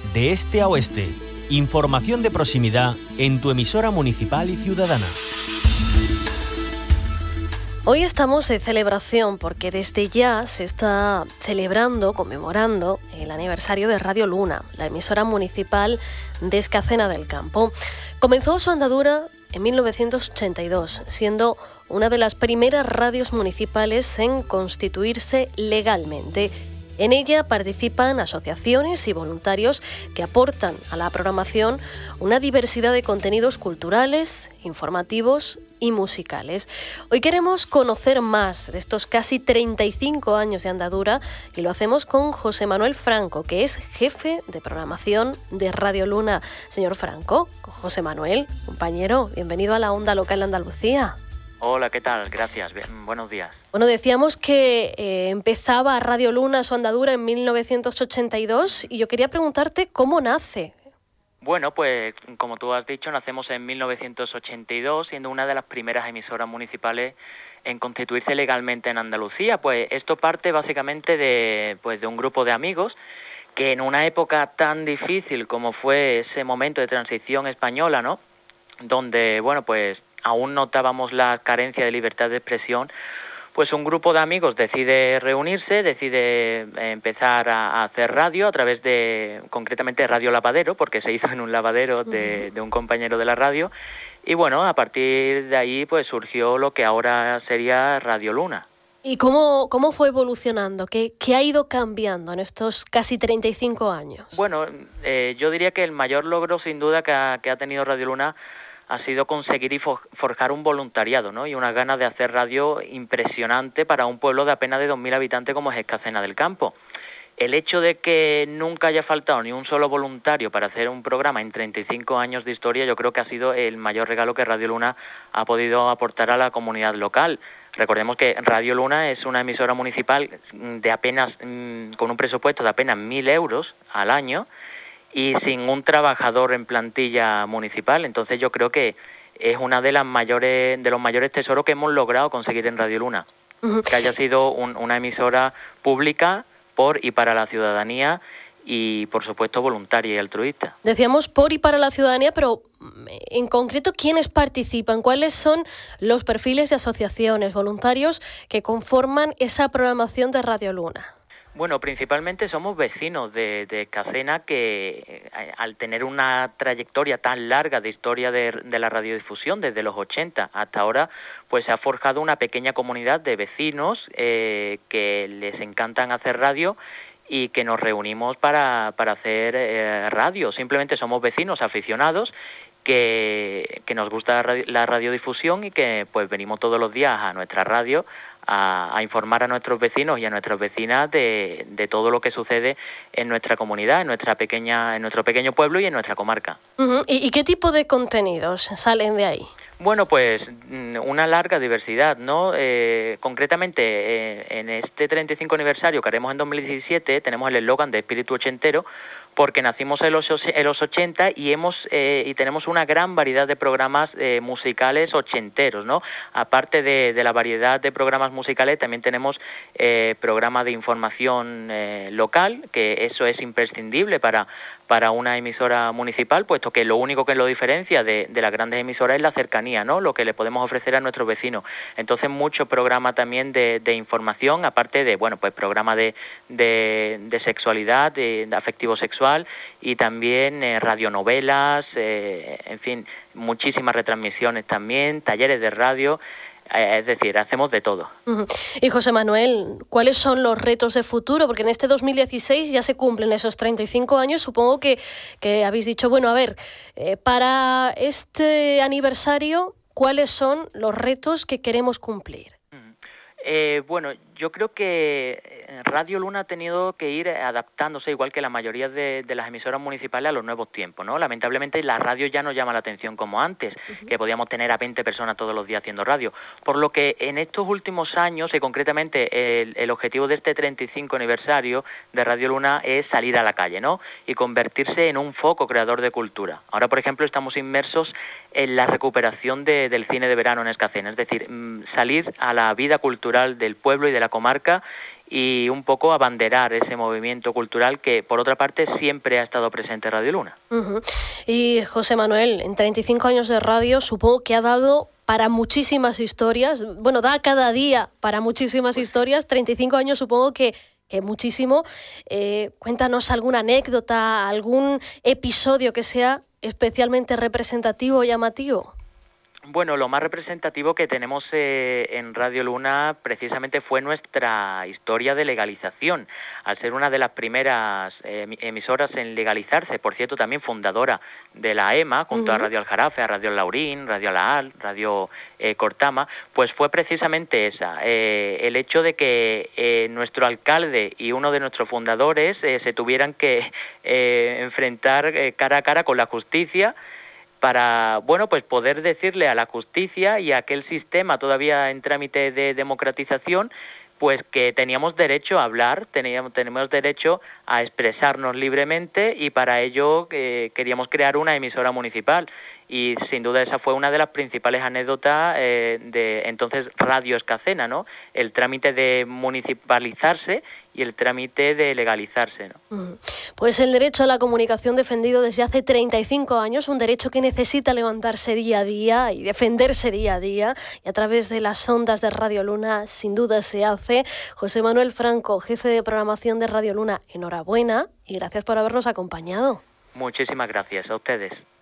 de este a oeste. Información de proximidad en tu emisora municipal y ciudadana. Hoy estamos de celebración porque desde ya se está celebrando, conmemorando el aniversario de Radio Luna, la emisora municipal de Escacena del Campo. Comenzó su andadura en 1982, siendo una de las primeras radios municipales en constituirse legalmente. En ella participan asociaciones y voluntarios que aportan a la programación una diversidad de contenidos culturales, informativos y musicales. Hoy queremos conocer más de estos casi 35 años de andadura y lo hacemos con José Manuel Franco, que es jefe de programación de Radio Luna. Señor Franco, José Manuel, compañero, bienvenido a la Onda Local de Andalucía. Hola, ¿qué tal? Gracias. Buenos días. Bueno, decíamos que empezaba Radio Luna su andadura en 1982 y yo quería preguntarte cómo nace. Bueno, pues como tú has dicho, nacemos en 1982, siendo una de las primeras emisoras municipales en constituirse legalmente en Andalucía. Pues esto parte básicamente de un grupo de amigos que en una época tan difícil como fue ese momento de transición española, ¿no?, donde, bueno, pues aún notábamos la carencia de libertad de expresión, pues un grupo de amigos decide reunirse, decide empezar a hacer radio a través de, concretamente, Radio Lavadero, porque se hizo en un lavadero de un compañero de la radio, y bueno, a partir de ahí pues surgió lo que ahora sería Radio Luna. ¿Y cómo fue evolucionando? ¿Qué ha ido cambiando en estos casi 35 años? Bueno, yo diría que el mayor logro, sin duda, que ha tenido Radio Luna ha sido conseguir y forjar un voluntariado, ¿no?, y una ganas de hacer radio impresionante para un pueblo de apenas de 2.000 habitantes como es Escacena del Campo. El hecho de que nunca haya faltado ni un solo voluntario para hacer un programa en 35 años de historia, yo creo que ha sido el mayor regalo que Radio Luna ha podido aportar a la comunidad local. Recordemos que Radio Luna es una emisora municipal de apenas, con un presupuesto de apenas 1.000 euros al año, y sin un trabajador en plantilla municipal. Entonces yo creo que es una de los mayores tesoros que hemos logrado conseguir en Radio Luna, que haya sido una emisora pública por y para la ciudadanía y, por supuesto, voluntaria y altruista. Decíamos por y para la ciudadanía, pero en concreto, ¿quiénes participan? ¿Cuáles son los perfiles de asociaciones, voluntarios que conforman esa programación de Radio Luna? Bueno, principalmente somos vecinos de Escacena que, al tener una trayectoria tan larga de historia de la radiodifusión desde los 80 hasta ahora, pues se ha forjado una pequeña comunidad de vecinos que les encantan hacer radio y que nos reunimos para hacer radio. Simplemente somos vecinos aficionados que nos gusta la radiodifusión y que pues venimos todos los días a nuestra radio a informar a nuestros vecinos y a nuestras vecinas de todo lo que sucede en nuestra comunidad, en nuestro pequeño pueblo y en nuestra comarca. ¿Y qué tipo de contenidos salen de ahí? Bueno, pues una larga diversidad, ¿no? Concretamente, en este 35 aniversario que haremos en 2017, tenemos el eslogan de Espíritu Ochentero, porque nacimos en los 80 y tenemos una gran variedad de programas musicales ochenteros, ¿no? Aparte de la variedad de programas musicales, también tenemos programas de información local, que eso es imprescindible para una emisora municipal, puesto que lo único que lo diferencia de las grandes emisoras es la cercanía, ¿no?, lo que le podemos ofrecer a nuestros vecinos. Entonces, mucho programa también de información, aparte de, bueno, pues programa de sexualidad, de afectivo sexual, y también radionovelas, en fin, muchísimas retransmisiones también, talleres de radio. Es decir, hacemos de todo. Y José Manuel, ¿cuáles son los retos de futuro? Porque en este 2016 ya se cumplen esos 35 años. Supongo que habéis dicho, bueno, a ver, para este aniversario, ¿cuáles son los retos que queremos cumplir? Bueno, yo creo que Radio Luna ha tenido que ir adaptándose, igual que la mayoría de las emisoras municipales, a los nuevos tiempos, ¿no? Lamentablemente la radio ya no llama la atención como antes, que podíamos tener a 20 personas todos los días haciendo radio. Por lo que en estos últimos años, y concretamente el objetivo de este 35 aniversario de Radio Luna es salir a la calle, ¿no?, y convertirse en un foco creador de cultura. Ahora, por ejemplo, estamos inmersos en la recuperación del cine de verano en Escacena, es decir, salir a la vida cultural del pueblo y de la comarca y un poco abanderar ese movimiento cultural que, por otra parte, siempre ha estado presente en Radio Luna. Uh-huh. Y José Manuel, en 35 años de radio supongo que ha dado para muchísimas historias, bueno, da cada día para muchísimas historias, 35 años supongo que muchísimo. Cuéntanos alguna anécdota, algún episodio que sea especialmente representativo o llamativo. Bueno, lo más representativo que tenemos en Radio Luna precisamente fue nuestra historia de legalización, al ser una de las primeras emisoras en legalizarse, por cierto también fundadora de la EMA, junto a Radio Aljarafe, a Radio Laurín, Radio Alaal, Radio Cortama, pues fue precisamente esa, el hecho de que nuestro alcalde y uno de nuestros fundadores se tuvieran que enfrentar cara a cara con la justicia, para, bueno, pues poder decirle a la justicia y a aquel sistema todavía en trámite de democratización, pues que teníamos derecho a hablar, tenemos derecho a expresarnos libremente, y para ello queríamos crear una emisora municipal. Y sin duda esa fue una de las principales anécdotas de entonces Radio Escacena, ¿no? El trámite de municipalizarse y el trámite de legalizarse, ¿no? Pues el derecho a la comunicación defendido desde hace 35 años, un derecho que necesita levantarse día a día y defenderse día a día, y a través de las ondas de Radio Luna sin duda se hace. José Manuel Franco, jefe de programación de Radio Luna, enhorabuena y gracias por habernos acompañado. Muchísimas gracias a ustedes.